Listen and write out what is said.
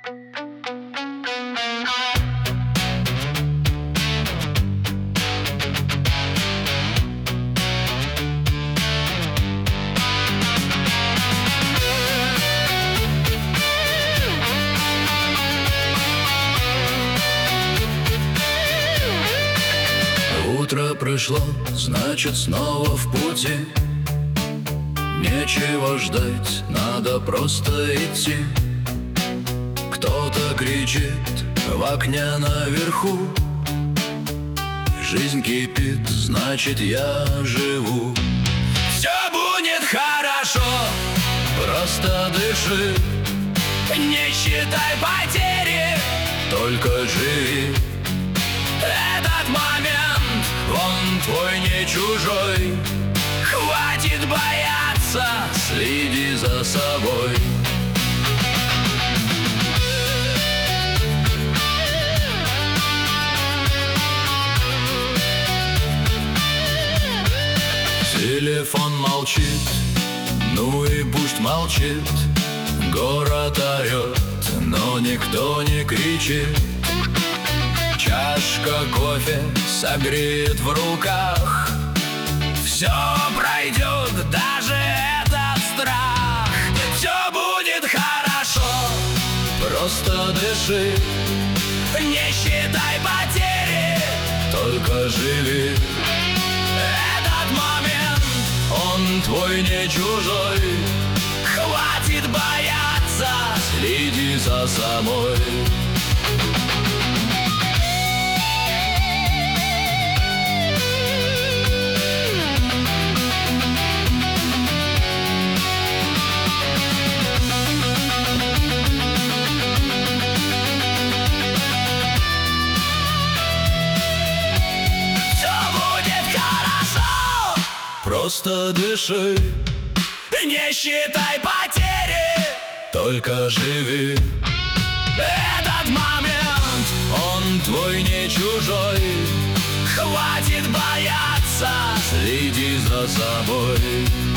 Утро пришло, значит снова в пути. Нечего ждать, надо просто идти. Кто-то кричит в окне наверху: жизнь кипит, значит я живу. Все будет хорошо, просто дыши. Не считай потери, только живи. Этот момент, он твой, не чужой. Хватит бояться, следи за собой. Телефон молчит, ну и пусть молчит. Город орет, но никто не кричит. Чашка кофе согреет в руках. Все пройдет, даже этот страх. Все будет хорошо, просто дыши. Не считай потери, только живи. Этот момент, он твой, не чужой. Хватит бояться, следи за собой. Просто дыши, не считай потери, только живи. Этот момент, он твой, не чужой. Хватит бояться, следи за собой.